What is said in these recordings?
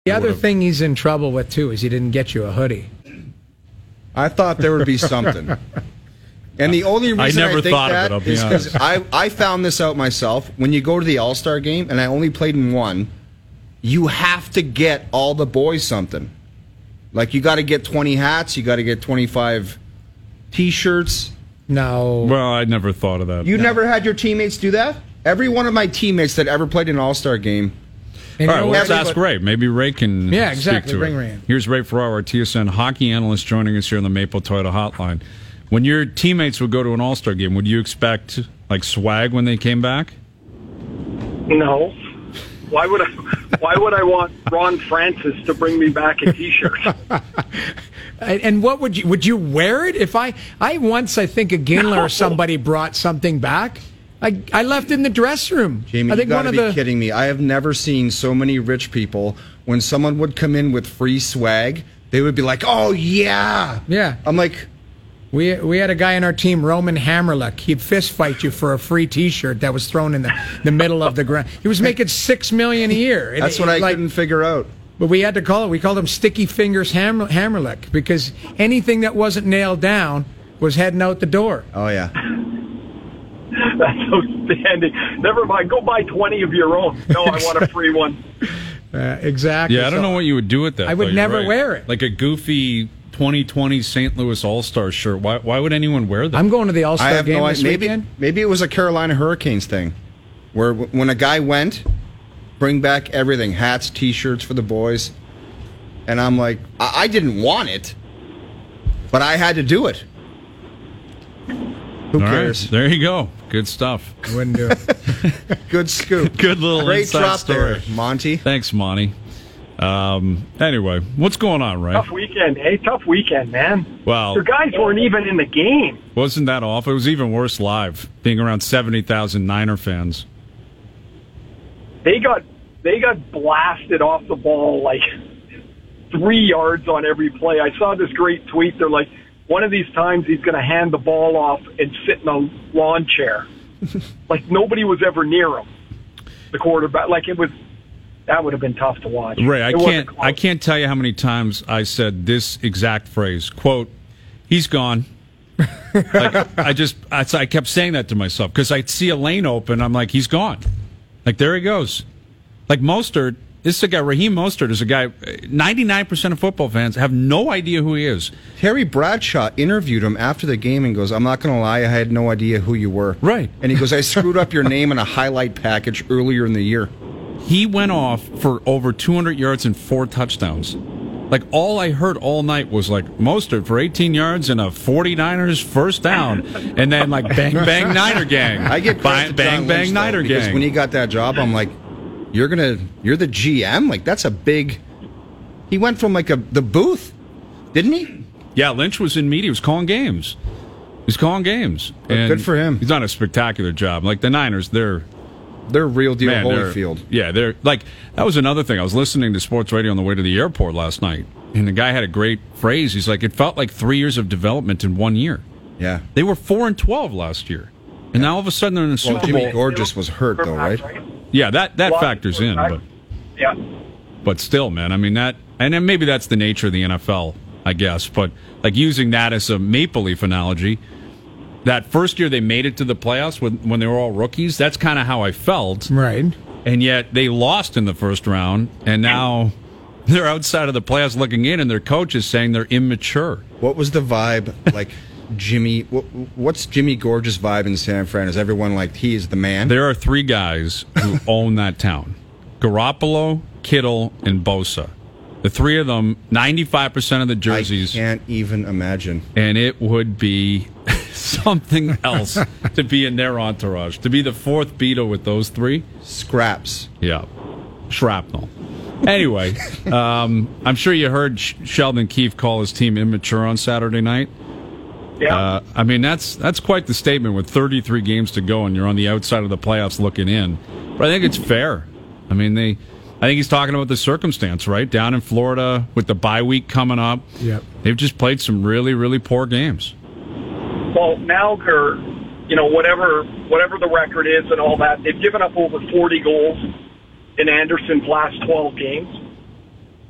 The other thing he's in trouble with, too, is he didn't get you a hoodie. I thought there would be something. And the only reason I think that is because I found this out myself. When you go to the All-Star game, and I only played in one, you have to get all the boys something. Like, you got to get 20 hats, you got to get 25 T-shirts. No. Well, I never thought of that. You never had your teammates do that? Every one of my teammates that ever played an All-Star game. All right, well, let's ask Ray. Maybe Ray can speak to Bring it. Ray in. Here's Ray Ferraro, our TSN hockey analyst, joining us here on the Maple Toyota Hotline. When your teammates would go to an All-Star game, would you expect like swag when they came back? No. Why would I want Ron Francis to bring me back a T-shirt? And what would you wear it? If I once, I think a Ginler or somebody brought something back. I left it in the dressing room. Jamie, I think you got to be kidding me. I have never seen so many rich people, when someone would come in with free swag, they would be like, oh, yeah. Yeah. I'm like... We had a guy on our team, Roman Hammerluck. He'd fist fight you for a free T-shirt that was thrown in the middle of the ground. He was making $6 million a year. That's what I couldn't figure out. But we had to call it. We called him Sticky Fingers Hammerluck because anything that wasn't nailed down was heading out the door. Oh, yeah. That's outstanding. Never mind. Go buy 20 of your own. No, I want a free one. Exactly. Yeah, I don't know what you would do with that. I would never wear it. Like a goofy 2020 St. Louis All-Star shirt. Why would anyone wear that? I'm going to the All-Star game this maybe, weekend. Maybe it was a Carolina Hurricanes thing, where when a guy went, bring back everything, hats, T-shirts for the boys. And I'm like, I didn't want it, but I had to do it. Who cares? Right, there you go. Good stuff. I wouldn't do it. Good scoop. Good little Great inside drop story. there, Monty. Thanks, Monty. Anyway, what's going on, Ray? Tough weekend, Tough weekend, man. Well, your guys weren't even in the game. Wasn't that awful? It was even worse live, being around 70,000 Niner fans. They got blasted off the ball like 3 yards on every play. I saw this great tweet. They're like, one of these times he's going to hand the ball off and sit in a lawn chair. Like nobody was ever near him. The quarterback, that would have been tough to watch. Ray, I can't tell you how many times I said this exact phrase, quote, he's gone. I kept saying that to myself because I'd see a lane open. I'm like, he's gone. Like, there he goes. Like Mostert, this is a guy, Raheem Mostert is a guy, 99% of football fans have no idea who he is. Terry Bradshaw interviewed him after the game and goes, I'm not going to lie, I had no idea who you were. Right. And he goes, I screwed up your name in a highlight package earlier in the year. He went off for over 200 yards and 4 touchdowns. Like, all I heard all night was, like, Mostert for 18 yards and a 49ers first down. And then, like, bang, bang, Niner gang. I get bang, bang, bang, Niner gang. Because when he got that job, I'm like, you're the GM? Like, that's a big... He went from, like, the booth, didn't he? Yeah, Lynch was in media. He was calling games. He's calling games. And good for him. He's done a spectacular job. Like, the Niners, they're real deal Holyfield. They're like, that was another thing. I was listening to sports radio on the way to the airport last night, and the guy had a great phrase. He's like, it felt like 3 years of development in 1 year. Yeah. They were 4-12 last year. And now all of a sudden they're in the Super Bowl. Jimmy Gorgeous was hurt, though, right? Yeah, that factors in. But still, man, I mean, that, and then maybe that's the nature of the NFL, I guess. But, like, using that as a Maple Leaf analogy, that first year they made it to the playoffs when they were all rookies, that's kind of how I felt. Right. And yet they lost in the first round, and now they're outside of the playoffs looking in, and their coach is saying they're immature. What was the vibe like? What's Jimmy Gorgeous' vibe in San Fran? Is everyone like, he is the man? There are 3 guys who own that town. Garoppolo, Kittle, and Bosa. The 3 of them, 95% of the jerseys. I can't even imagine. And it would be something else to be in their entourage. To be the 4th Beatle with those 3. Scraps. Yeah. Shrapnel. Anyway, I'm sure you heard Sheldon Keefe call his team immature on Saturday night. Yeah. I mean, that's quite the statement with 33 games to go and you're on the outside of the playoffs looking in. But I think it's fair. I mean, I think he's talking about the circumstance, right? Down in Florida with the bye week coming up. Yep. They've just played some really, really poor games. Well, now they're, whatever the record is and all that, they've given up over 40 goals in Anderson's last 12 games.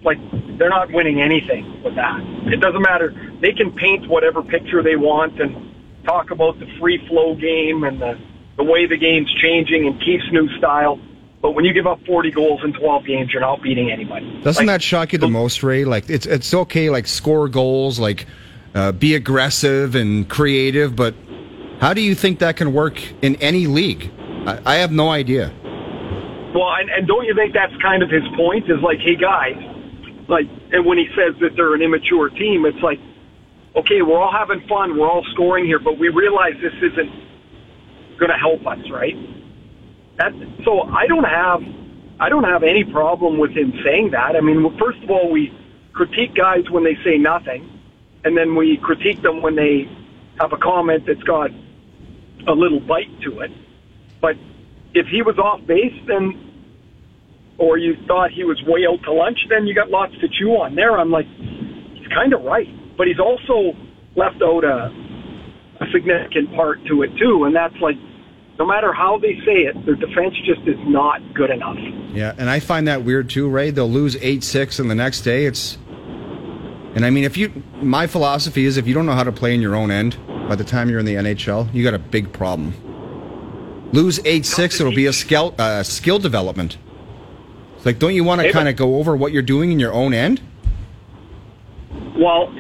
like, they're not winning anything with that. It doesn't matter. They can paint whatever picture they want and talk about the free flow game and the way the game's changing and Keefe's new style. But when you give up 40 goals in 12 games, you're not beating anybody. Doesn't that shock you the most, Ray? Like, it's okay, like, score goals, like, be aggressive and creative, but how do you think that can work in any league? I have no idea. Well, and don't you think that's kind of his point? Is like, hey, guys, like, and when he says that they're an immature team, it's like, okay, we're all having fun, we're all scoring here, but we realize this isn't going to help us, right? So I don't have any problem with him saying that. I mean, first of all, we critique guys when they say nothing, and then we critique them when they have a comment that's got a little bite to it. But if he was off base, then, or you thought he was way out to lunch, then you got lots to chew on there. I'm like, he's kind of right, but he's also left out a significant part to it too, and that's like, no matter how they say it, their defense just is not good enough. Yeah, and I find that weird too, Ray. They'll lose 8-6, and the next day and I mean, my philosophy is if you don't know how to play in your own end, by the time you're in the NHL, you got a big problem. Lose 8-6, it'll be a skill development. It's like, don't you want to kind of go over what you're doing in your own end? Well,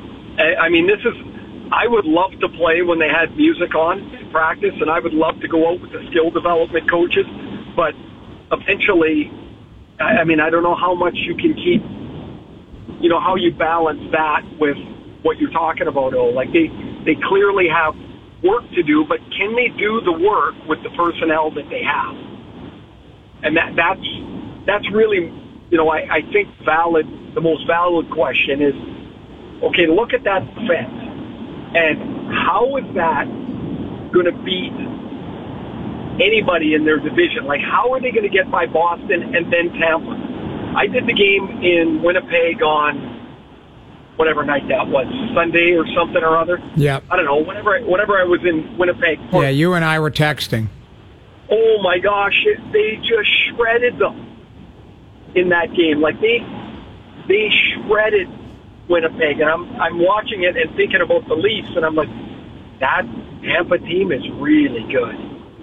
I would love to play when they had music on in practice, and I would love to go out with the skill development coaches, but eventually, I don't know how much you can keep, how you balance that with what you're talking about, Like, they clearly have work to do, but can they do the work with the personnel that they have? And that's really, I think the most valid question is, okay, look at that defense. And how is that going to beat anybody in their division? Like, how are they going to get by Boston and then Tampa? I did the game in Winnipeg on whatever night that was, Sunday or something or other. Yeah. I don't know, whenever I was in Winnipeg. Yeah, you and I were texting. Oh, my gosh, they just shredded them in that game. Like, they shredded Winnipeg, and I'm watching it and thinking about the Leafs, and I'm like, that Tampa team is really good.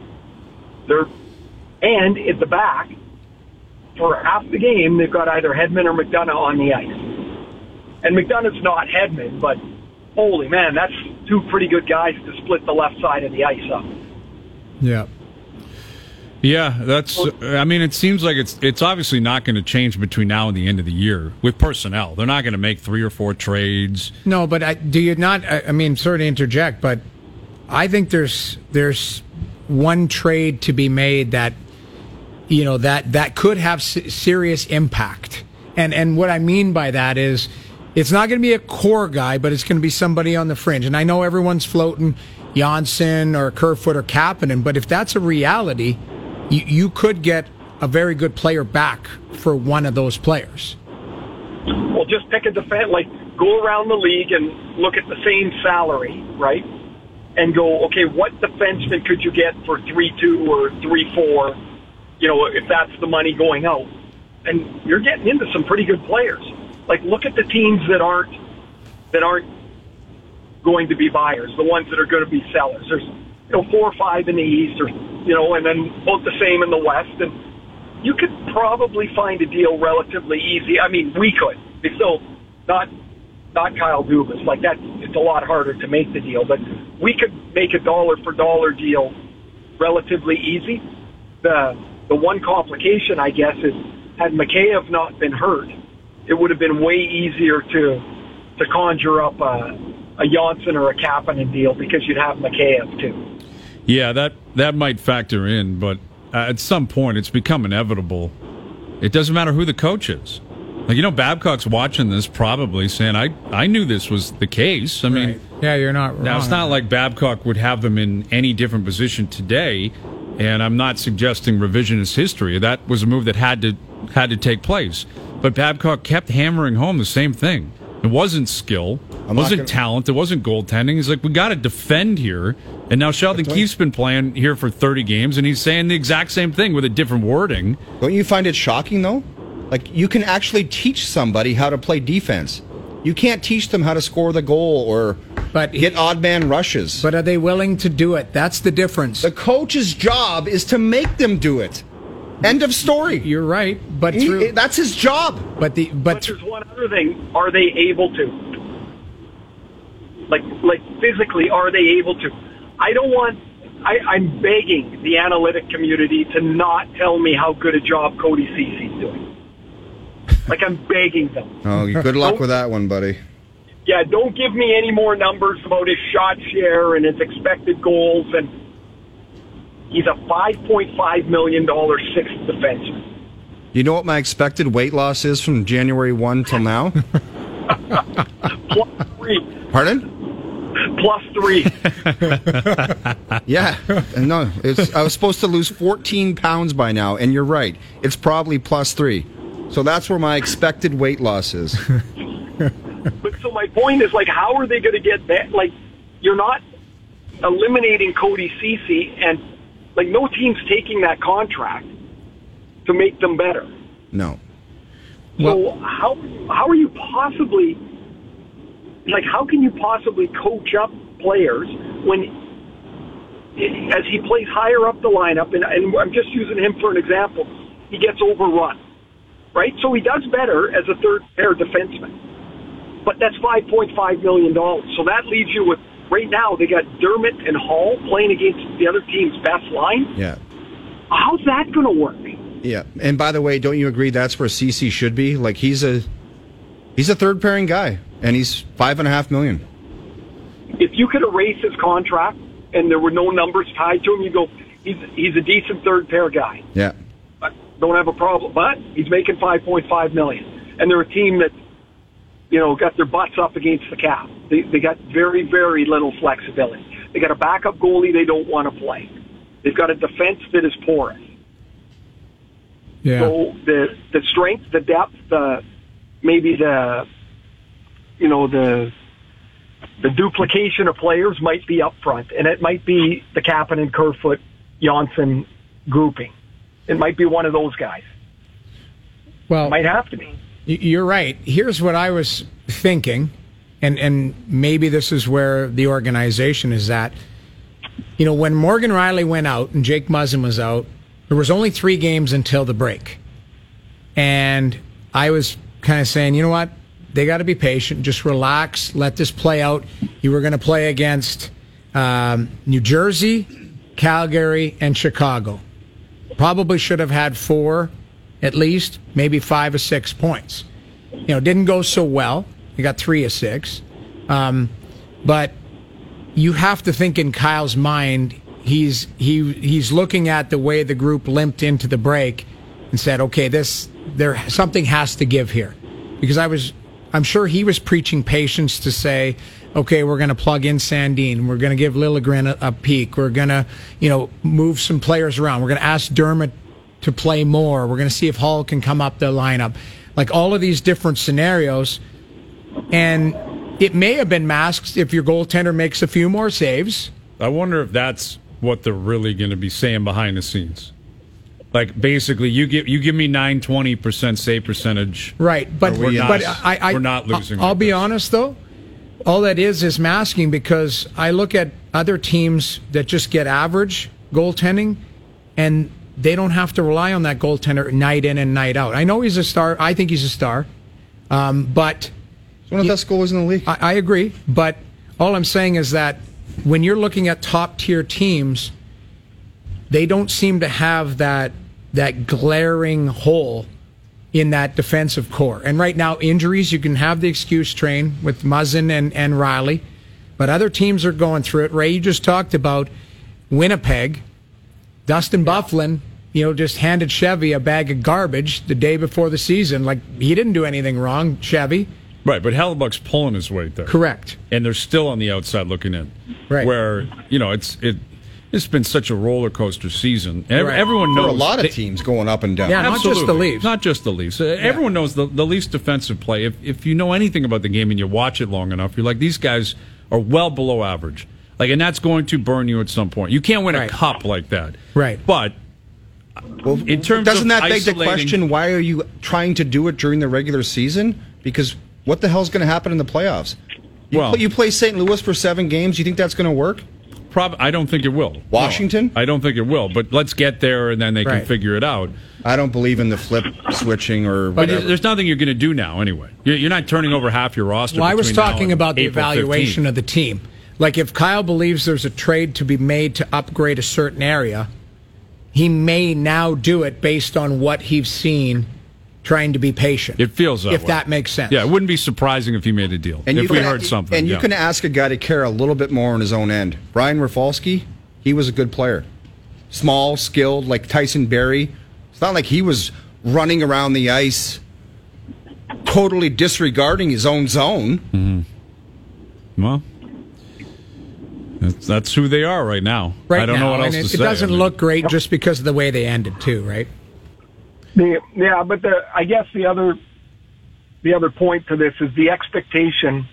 And at the back, for half the game, they've got either Hedman or McDonough on the ice. And McDonough's not Hedman, but holy man, that's two pretty good guys to split the left side of the ice up. Yeah. Yeah, it seems like it's obviously not going to change between now and the end of the year with personnel. They're not going to make 3 or 4 trades. No, but do you not, sorry to interject, but I think there's one trade to be made that, that could have serious impact. And what I mean by that is it's not going to be a core guy, but it's going to be somebody on the fringe. And I know everyone's floating Janssen or Kerfoot or Kapanen, but if that's a reality, you could get a very good player back for one of those players. Well, just pick a defense, like go around the league and look at the same salary, right? And go, okay, what defenseman could you get for 3-2 or 3-4, if that's the money going out? And you're getting into some pretty good players. Like, look at the teams that aren't going to be buyers, the ones that are going to be sellers. There's 4 or 5 in the East, or and then both the same in the West, and you could probably find a deal relatively easy. I mean, we could. It's still not Kyle Dubas. Like that, it's a lot harder to make the deal, but we could make a dollar for dollar deal relatively easy. The one complication, I guess, is had Mikheyev not been hurt, it would have been way easier to conjure up a Janssen or a Kapanen deal because you'd have Mikheyev too. Yeah, that might factor in, but at some point it's become inevitable. It doesn't matter who the coach is. Like, Babcock's watching this probably saying, I knew this was the case. I mean, yeah, you're not wrong. Now, it's not like Babcock would have them in any different position today, and I'm not suggesting revisionist history. That was a move that had to take place. But Babcock kept hammering home the same thing. It wasn't skill. It wasn't talent. It wasn't goaltending. He's like, we got to defend here. And now Sheldon Keefe's been playing here for 30 games, and he's saying the exact same thing with a different wording. Don't you find it shocking, though? Like, you can actually teach somebody how to play defense. You can't teach them how to score the goal or get odd man rushes. But are they willing to do it? That's the difference. The coach's job is to make them do it. End of story. You're right, but that's his job. But there's one other thing: are they able to? Like physically, are they able to? I'm begging the analytic community to not tell me how good a job Cody Ceci's doing. Like, I'm begging them. Oh, good luck with that one, buddy. Yeah, don't give me any more numbers about his shot share and his expected goals. And he's a $5.5 million sixth defenseman. You know what my expected weight loss is from January 1 till now? +3. Pardon? +3. Yeah. No, I was supposed to lose 14 pounds by now, and you're right. It's probably +3. So that's where my expected weight loss is. But so my point is, like, how are they going to get that? Like, you're not eliminating Cody Ceci, and, like, no team's taking that contract to make them better. No. So how are you possibly, like, how can you possibly coach up players when, as he plays higher up the lineup, and I'm just using him for an example, he gets overrun, right? So he does better as a third-pair defenseman. But that's $5.5 million. So that leaves you with, right now, they got Dermott and Hall playing against the other team's best line. Yeah. How's that going to work? Yeah. And by the way, don't you agree that's where Ceci should be? Like, he's a third-pairing guy, and he's $5.5 million. If you could erase his contract and there were no numbers tied to him, you go, he's a decent third-pair guy. Yeah. Don't have a problem. But he's making $5.5 million. And they're a team that, got their butts up against the cap. They got very, very little flexibility. They got a backup goalie they don't want to play. They've got a defense that is porous. Yeah. So the strength, the depth, maybe the duplication of players might be up front, and it might be the Kapanen, Kerfoot, Johnson grouping. It might be one of those guys. Well, it might have to be. You're right. Here's what I was thinking, and maybe this is where the organization is at. When Morgan Rielly went out and Jake Muzzin was out, there was only 3 games until the break. And I was kind of saying, you know what? They got to be patient. Just relax. Let this play out. You were going to play against New Jersey, Calgary, and Chicago. Probably should have had 4, at least, maybe 5 or 6 points. Didn't go so well. You got 3 of 6. But you have to think in Kyle's mind, he's looking at the way the group limped into the break and said, okay, something has to give here. Because I'm sure he was preaching patience to say, okay, we're going to plug in Sandin. We're going to give Liljegren a peek. We're going to, move some players around. We're going to ask Dermott to play more. We're going to see if Hall can come up the lineup. Like, all of these different scenarios. And it may have been masked if your goaltender makes a few more saves. I wonder if that's what they're really going to be saying behind the scenes. Like, basically, you give me 9-20% save percentage. Right, but we're not losing. I'll be honest, though. All that is masking, because I look at other teams that just get average goaltending, and they don't have to rely on that goaltender night in and night out. I know he's a star. I think he's a star. But he's one of the best goalies in the league. I agree. But all I'm saying is that when you're looking at top-tier teams, they don't seem to have that glaring hole in that defensive core. And right now, injuries, you can have the excuse train with Muzzin and Rielly, but other teams are going through it. Ray, you just talked about Winnipeg. Dustin Byfuglien, just handed Chevy a bag of garbage the day before the season. Like, he didn't do anything wrong, Chevy. Right, but Hellebuck's pulling his weight there. Correct. And they're still on the outside looking in. Right. Where, it's been such a roller coaster season. Everyone knows. There are a lot of teams going up and down. Yeah, not just the Leafs. Not just the Leafs. Everyone knows the Leafs' defensive play. If you know anything about the game and you watch it long enough, you're like, these guys are well below average. Like, and that's going to burn you at some point. You can't win a cup like that. Right. But Well, doesn't that beg the question, why are you trying to do it during the regular season? Because what the hell's going to happen in the playoffs? You play St. Louis for 7 games, you think that's going to work? I don't think it will. Washington? No, I don't think it will, but let's get there and then they can figure it out. I don't believe in the flip switching or whatever. But there's nothing you're going to do now anyway. You're not turning over half your roster. Well, I was talking about the evaluation of the team. Like if Kyle believes there's a trade to be made to upgrade a certain area, he may now do it based on what he's seen, trying to be patient. It feels that if way. that makes sense. Yeah, it wouldn't be surprising if he made a deal. And if we heard something. And you can ask a guy to care a little bit more on his own end. Brian Rafalski, he was a good player. Small, skilled, like Tyson Barrie. It's not like he was running around the ice totally disregarding his own zone. Mm-hmm. Well, that's who they are right now. I don't know what else to say. It doesn't look great just because of the way they ended, too, right? Yeah, but I guess the other point to this is the expectation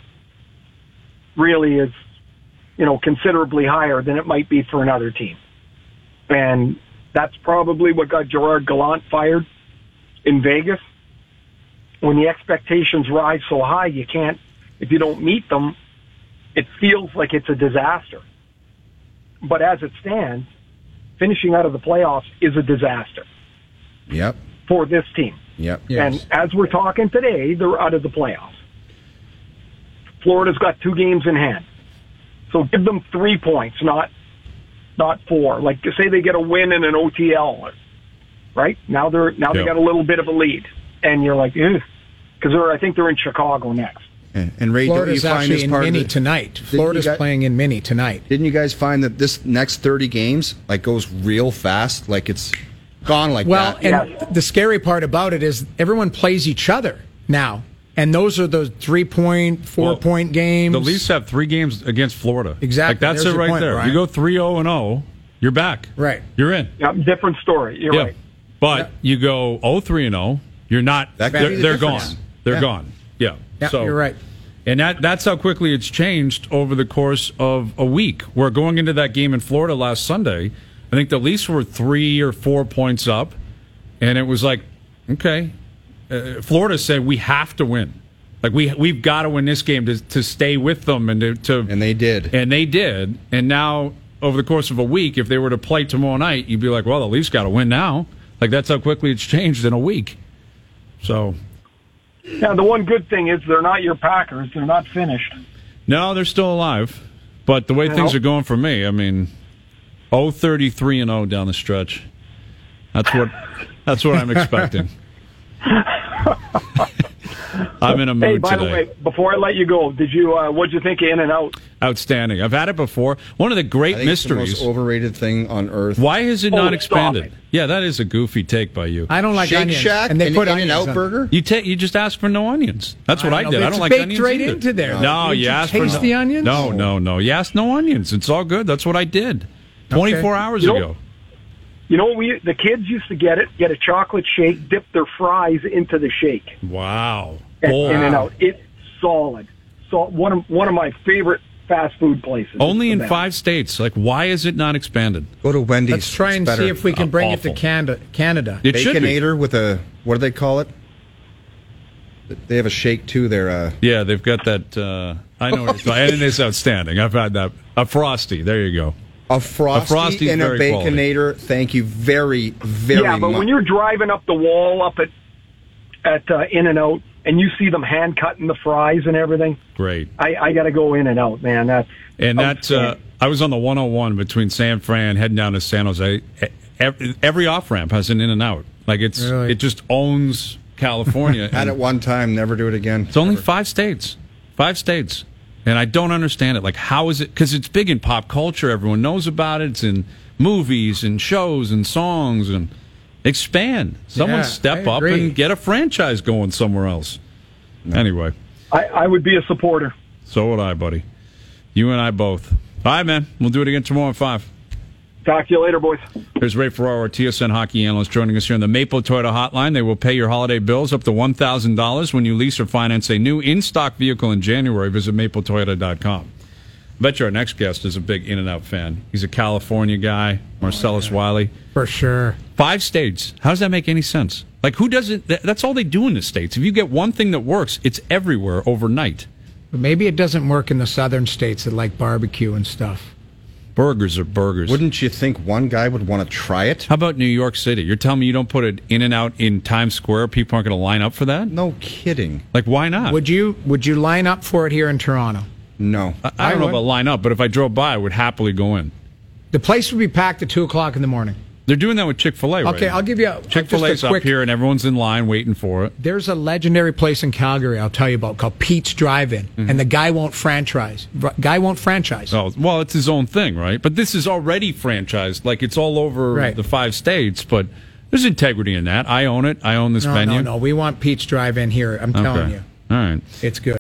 really is, considerably higher than it might be for another team. And that's probably what got Gerard Gallant fired in Vegas. When the expectations rise so high, if you don't meet them, it feels like it's a disaster. But as it stands, finishing out of the playoffs is a disaster. Yep. For this team. Yep. Yes. And as we're talking today, they're out of the playoffs. Florida's got 2 games in hand. So give them 3 points, not 4. Like say they get a win in an OTL, right? Now they got a little bit of a lead. And you're like, ew. Because I think they're in Chicago next. And Ray, Florida's don't you find actually in Mini tonight. Florida's playing in Mini tonight. Didn't you guys find that this next 30 games goes real fast? Like it's gone like that. Well, and the scary part about it is everyone plays each other now. And those are those 3-point, 4-point games. The Leafs have 3 games against Florida. Exactly. That's it right there. Ryan. You go 3-0-0, you're back. Right. You're in. Yeah, different story. You're right. But you go 0-3-0, you're not. They're gone. They're gone. Yeah. So you're right. And that's how quickly it's changed over the course of a week. We're going into that game in Florida last Sunday. I think the Leafs were 3 or 4 points up, and it was like, okay. Florida said we have to win. Like we've got to win this game to stay with them and and they did. And they did. And now over the course of a week, if they were to play tomorrow night, you'd be like, well, the Leafs got to win now. Like that's how quickly it's changed in a week. So. Yeah, the one good thing is they're not your Packers. They're not finished. No, they're still alive. But the way things are going for me, I mean, 33-0 down the stretch. That's what I'm expecting. I'm in a mood by today. The way, before I let you go, what'd you think of In-N-Out? Outstanding. I've had it before. One of the great mysteries. It's the most overrated thing on earth. Why has it not expanded? Yeah, that is a goofy take by you. I don't like Shake onions. Shack and they put In-N-Out burger. You just ask for no onions. That's what I did. I don't like baked onions right either. into there. No, you asked for taste the onions. No. You asked no onions. It's all good. That's what I did 24 hours ago. You know, the kids used to get a chocolate shake, dip their fries into the shake. Wow. In-N-Out. It's solid. So one of my favorite fast food places. Only in 5 states. Like, why is it not expanded? Go to Wendy's. Let's try and see if we can bring it to Canada. It should be. Baconator with a, what do they call it? They have a shake too there. Yeah, they've got that. I know what you're talking. And it's outstanding. I've had that. A Frosty. There you go. A Frosty and a Baconator. Quality. Thank you very, very much. Yeah, but when you're driving up the wall up at In-N-Out and you see them hand cutting the fries and everything, great. I got to go In-N-Out, man. I was on the 101 between San Fran heading down to San Jose. Every off ramp has an In-N-Out. Like it just owns California. Had it one time, never do it again. It's only 5 states. 5 states. And I don't understand it. Like, how is it? Because it's big in pop culture. Everyone knows about it. It's in movies and shows and songs. And expand. Someone step up and get a franchise going somewhere else. No. Anyway. I would be a supporter. So would I, buddy. You and I both. All right, man. We'll do it again tomorrow at 5. Talk to you later, boys. Here's Ray Ferraro, our TSN hockey analyst, joining us here on the Maple Toyota Hotline. They will pay your holiday bills up to $1,000 when you lease or finance a new in-stock vehicle in January. Visit mapletoyota.com. Bet you our next guest is a big In-N-Out fan. He's a California guy, Marcellus Wiley. For sure. 5 states. How does that make any sense? Like, who doesn't? That's all they do in the States. If you get one thing that works, it's everywhere overnight. But maybe it doesn't work in the southern states that like barbecue and stuff. Burgers are burgers. Wouldn't you think one guy would want to try it? How about New York City? You're telling me you don't put it In-N-Out in Times Square? People aren't going to line up for that? No kidding. Like, why not? Would you line up for it here in Toronto? No. I don't know about line up, but if I drove by, I would happily go in. The place would be packed at 2 o'clock in the morning. They're doing that with Chick-fil-A right Okay, now. I'll give you Chick-fil-A's up here, and everyone's in line waiting for it. There's a legendary place in Calgary I'll tell you about called Pete's Drive-In, and the guy won't franchise. Oh, well, it's his own thing, right? But this is already franchised. Like, it's all over the 5 states, but there's integrity in that. I own it. I own this venue. No. We want Pete's Drive-In here. I'm telling you. All right. It's good.